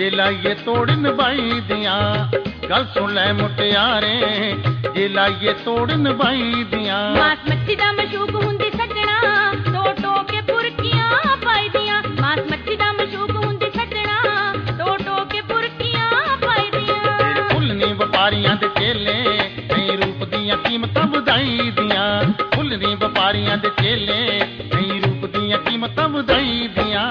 जे लाइए तोड़ निभाई दियां। गल सुन लै मुटियारे जे लाइए तोड़ निभाई दियां। मास मच्छी दा मशूक हुंदी सजना टो टो के पुरकियां पाई दियां। मास मच्छी दा मशूक हुंदी सजना टो टो के पुरकियां पाई दियां। तेरे फुल नी व्यापारियां दे चेले नहीं रूप दियां कीमतां वधाई दियां। फुल नी व्यापारियां दे चेले नहीं रूप दियां कीमतां वधाई दियां।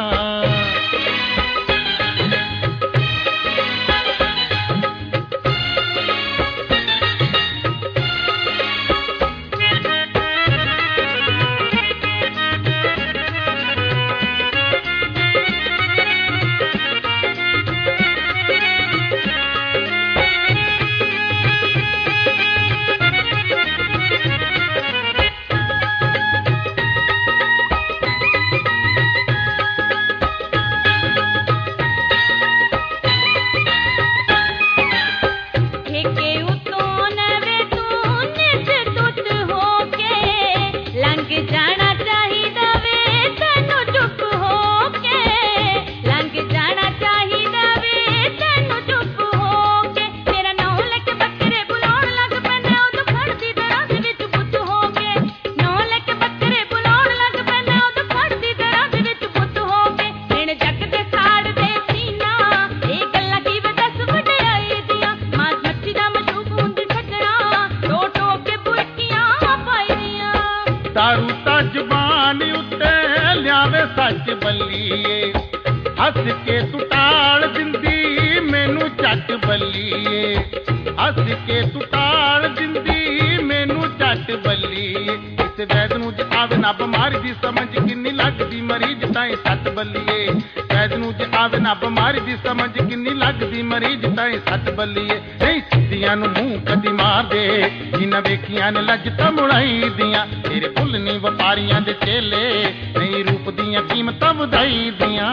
दारू ता जबान उत्ते लियावे सच बल्लीए। हस के तू टाल दिंदी मैनू झट बल्लीए। हस के तू टाल दिंदी मैनू झट बल्लीए। इस वैद नूं जे आवे ना बीमारी दी समझ किन्नी लगदी मरीज ताईं सट बल्लीए। वैद नूं जे आवे ना बीमारी दी समझ किन्नी लगदी मरीज ताईं सट बल्लीए। नहीं सिद्धियां नूं मूंह कदी मार दे जिन्हां वेखियां ने लज्जतां मुड़ाई दियां। तेरे फुल नी व्यापारियां दे चेले नहीं रूप दियां कीमतां वधाई दियां।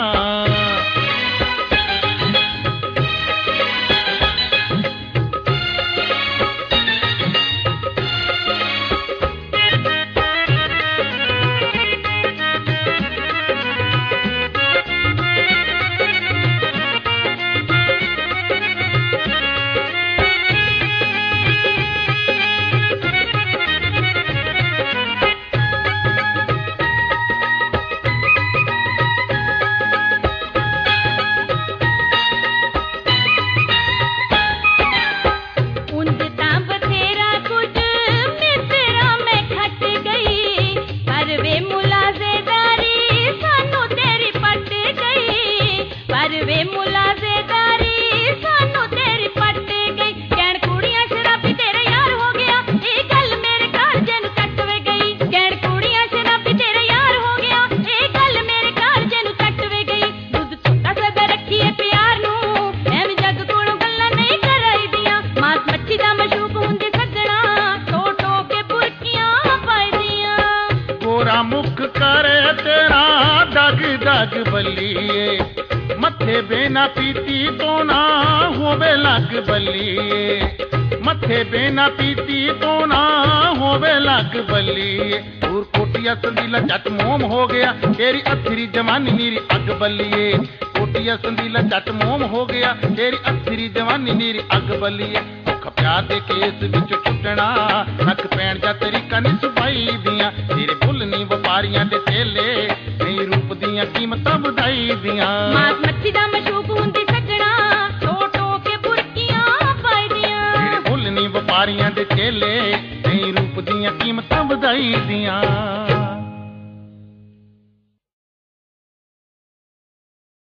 मुख करे तेरा दग दग बल्लीए। मथे बेना पीती तो ना होवे लग बल्लीए। मथे बेना पीती तो ना होवे लग बल्लीए। दूर कोटिया संदीला झट मोम हो गया तेरी अथरी जवानी नीरी अग बल्लीए। कोटिया संदीला झट मोम हो गया तेरी अथरी जवानी नीरी अग बल्लीए। प्यार दे केस विच छुटना नक पैण दा तरीका नहीं सुपाई दियां। तेरे फुल नी व्यापारियां दे चेले नहीं रूप दियां कीमतां वधाई दियां। मास मच्छी दा मशूक हुंदी सजना टो टो के पुरकियां पाई दियां। तेरे फुल नी व्यापारियां दे चेले नहीं रूप दियां कीमतां वधाई दियां।